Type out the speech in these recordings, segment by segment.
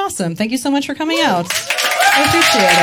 awesome. Thank you so much for coming out. I appreciate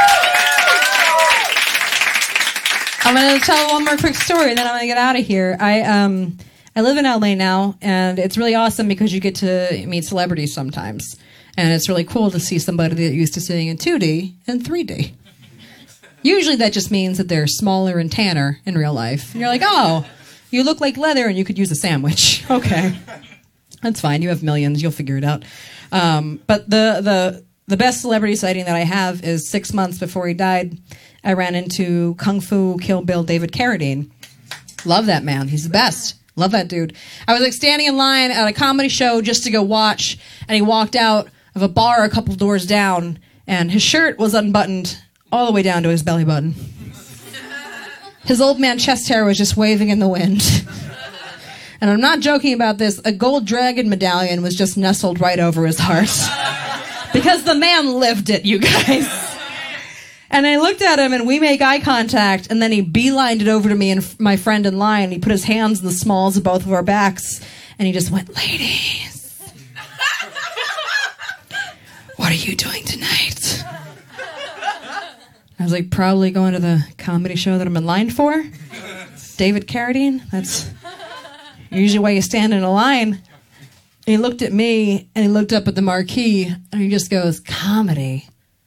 it. I'm going to tell one more quick story, and then I'm going to get out of here. I live in LA now, and it's really awesome because you get to meet celebrities sometimes. And it's really cool to see somebody that used to seeing in 2D and 3D. Usually that just means that they're smaller and tanner in real life. And you're like, oh, you look like leather and you could use a sandwich. Okay. That's fine. You have millions. You'll figure it out. But the best celebrity sighting that I have is 6 months before he died, I ran into Kung Fu Kill Bill David Carradine. Love that man. He's the best. Love that dude. I was like standing in line at a comedy show just to go watch, and he walked out of a bar a couple doors down, and his shirt was unbuttoned all the way down to his belly button. His old man chest hair was just waving in the wind. And I'm not joking about this. A gold dragon medallion was just nestled right over his heart. Because the man lived it, you guys. And I looked at him, and we make eye contact, and then he beelined it over to me and my friend in line. He put his hands in the smalls of both of our backs, and he just went, ladies, what are you doing tonight? I was like, probably going to the comedy show that I'm in line for. David Carradine, that's usually why you stand in a line. And he looked at me, and he looked up at the marquee, and he just goes, comedy?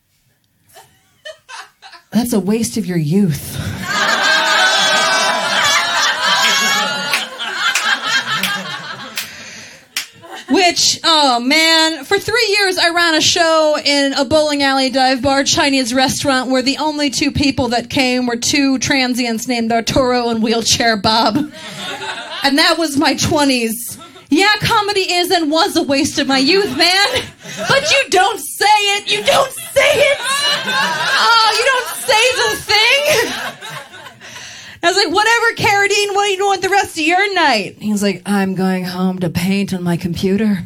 That's a waste of your youth. Which, oh man, for 3 years I ran a show in a bowling alley, dive bar, Chinese restaurant where the only two people that came were two transients named Arturo and Wheelchair Bob. And that was my 20s. Yeah, comedy is and was a waste of my youth, man. But you don't say it. You don't say it. Oh, you don't say the thing. I was like, whatever, Carradine, what are you doing with the rest of your night? He was like, I'm going home to paint on my computer.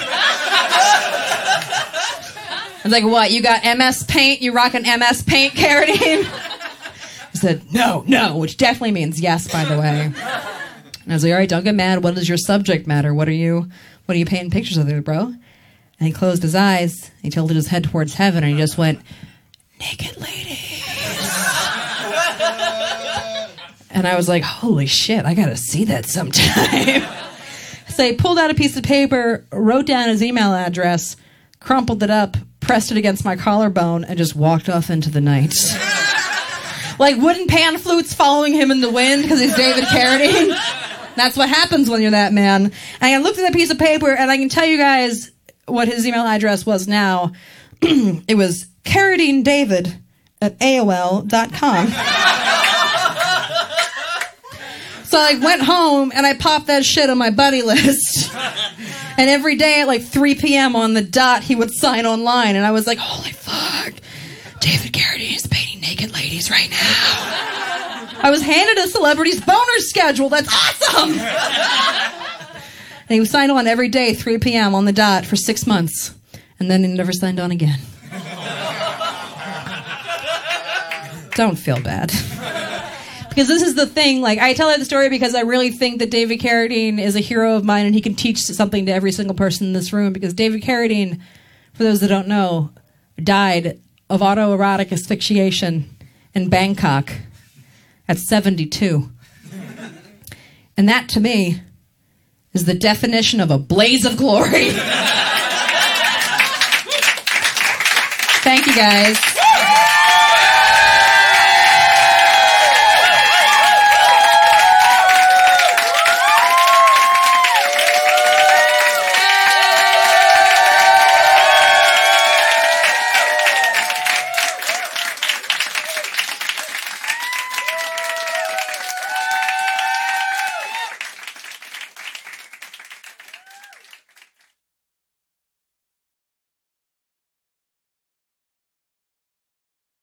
I was like, what, you got MS Paint? You rocking MS Paint, Carradine? He said, no, which definitely means yes, by the way. And I was like, all right, don't get mad. What is your subject matter? What are you painting pictures of there, bro? And he closed his eyes. He tilted his head towards heaven, and he just went, naked ladies. And I was like, holy shit, I gotta see that sometime. So he pulled out a piece of paper, wrote down his email address, crumpled it up, pressed it against my collarbone, and just walked off into the night. Like wooden pan flutes following him in the wind because he's David Carradine. That's what happens when you're that man. And I looked at that piece of paper, and I can tell you guys what his email address was now. It was carradinedavid@AOL.com. So I went home, and I popped that shit on my buddy list. And every day at like 3 p.m. on the dot, he would sign online. And I was like, holy fuck, David Carradine is painting naked ladies right now. I was handed a celebrity's boner schedule. That's awesome. And he was signed on every day, 3 p.m. on the dot for 6 months. And then he never signed on again. Don't feel bad. Because this is the thing, like, I tell that story because I really think that David Carradine is a hero of mine, and he can teach something to every single person in this room, because David Carradine, for those that don't know, died of autoerotic asphyxiation in Bangkok at 72. And that, to me, is the definition of a blaze of glory. Thank you, guys.